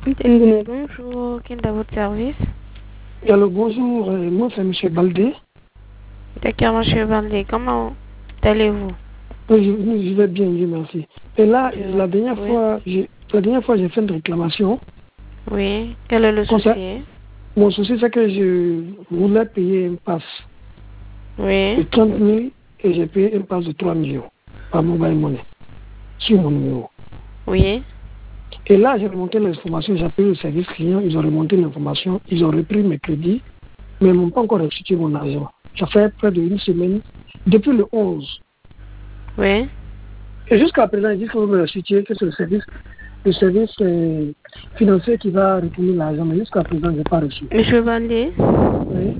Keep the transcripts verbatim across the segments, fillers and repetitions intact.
Bonjour, quel est votre service? Alors bonjour, euh, moi c'est M. Baldé. D'accord, M. Baldé, comment allez-vous? Oui, je, je vais bien, Dieu merci. Et là, Je- la dernière oui. fois, j'ai la dernière fois j'ai fait une réclamation. Oui, quel est le Concer- souci? Mon souci c'est que je voulais payer un pass Oui, de trente mille et j'ai payé un pass de trois millions par mobile money sur mon numéro. oui, Et là, j'ai remonté l'information, j'ai appelé le service client, ils ont remonté l'information, ils ont repris mes crédits, mais ils m'ont pas encore restitué mon argent. Ça fait près d'une semaine, depuis le onze. oui. Et jusqu'à présent, ils disent qu'il faut me restituer, que c'est le service, le service euh, financier qui va retourner l'argent, mais jusqu'à présent, je n'ai pas reçu. Monsieur Baldé, Oui.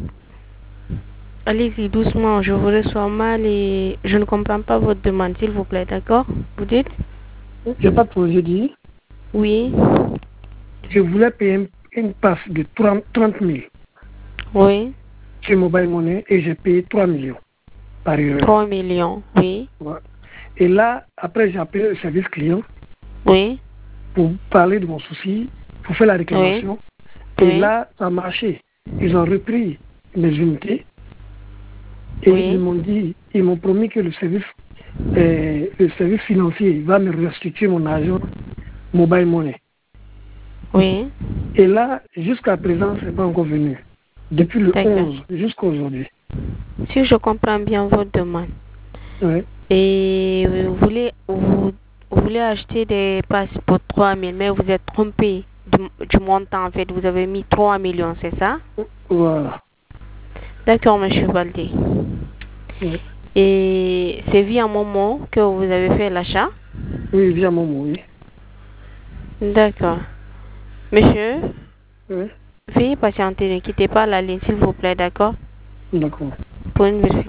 allez-y doucement, je vous reçois mal et je ne comprends pas votre demande, s'il vous plaît, d'accord? Vous dites? Je n'ai pas de projet dit. Oui, Je voulais payer une passe de trente mille oui, sur Mobile Money et j'ai payé trois millions par erreur. trois millions, oui, Ouais. Et là, après, j'ai appelé le service client oui, pour parler de mon souci, pour faire la réclamation. Et oui, là, ça a marché. Ils ont repris mes unités et oui, ils m'ont dit, ils m'ont promis que le service, euh, le service financier va me restituer mon argent Mobile Money. oui, Et là, jusqu'à présent, ce n'est pas encore venu. Depuis le d'accord. onze jusqu'à aujourd'hui. Si je comprends bien votre demande, Ouais. et vous voulez, vous, vous voulez acheter des passes pour trois mille, mais vous êtes trompé du, du montant en fait. Vous avez mis trois millions, c'est ça? Voilà. D'accord, monsieur Baldé. Ouais. Et c'est via un moment que vous avez fait l'achat? Oui, via mon mot, oui. D'accord. Monsieur, Ouais. veuillez patienter, ne quittez pas la ligne, s'il vous plaît, d'accord? D'accord. Pour une version.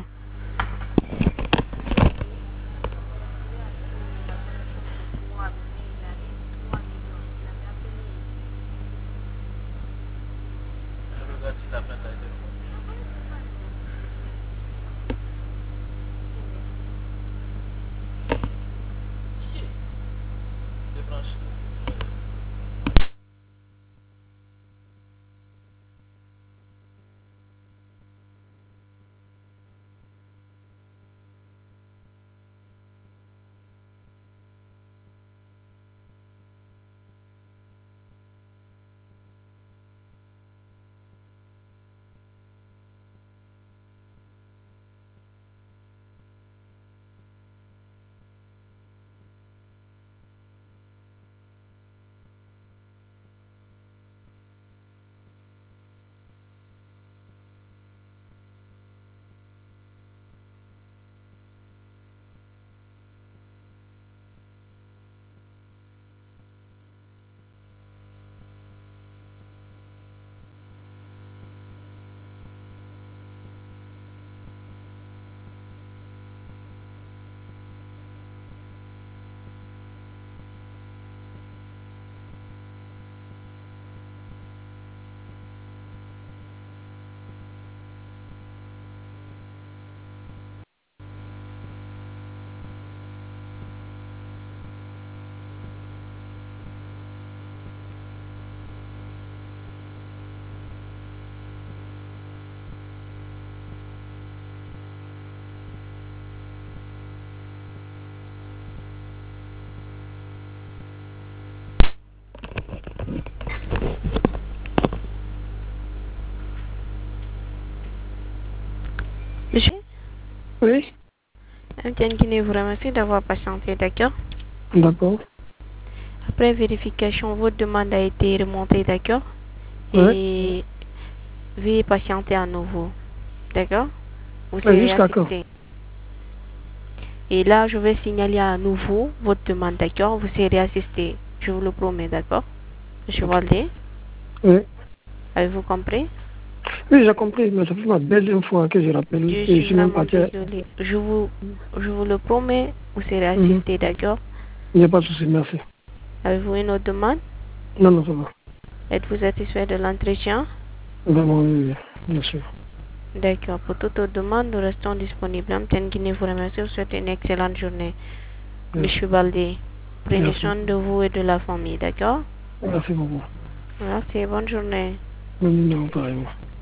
Monsieur, Oui. Etienne Guinée vous remercie d'avoir patienté, d'accord? D'accord. Après vérification, votre demande a été remontée, d'accord? Ouais. Et veuillez patienter à nouveau, d'accord? Vous Mais serez jusqu'à quand? assisté. Et là, je vais signaler à nouveau votre demande, d'accord? Vous serez assisté, je vous le promets, d'accord? Monsieur Waldé, Oui. avez-vous compris? Oui, j'ai compris, mais ça fait ma deuxième fois que je rappelle Je et je suis suis même vraiment parti. désolée. Je vous, je vous le promets, vous serez Mhm. assisté, d'accord? Il n'y a pas de souci, merci. Avez-vous une autre demande? Non, non, ça va. Êtes-vous satisfait de l'entretien? Vraiment, oui, oui, bien sûr. D'accord. Pour toute autre demande, nous restons disponibles. Etienne Guinée vous remercie. Vous souhaite une excellente journée. Merci. Monsieur Baldé, prenez Merci. soin de vous et de la famille, d'accord? Merci beaucoup. Merci, bonne journée. Non, non, pareillement.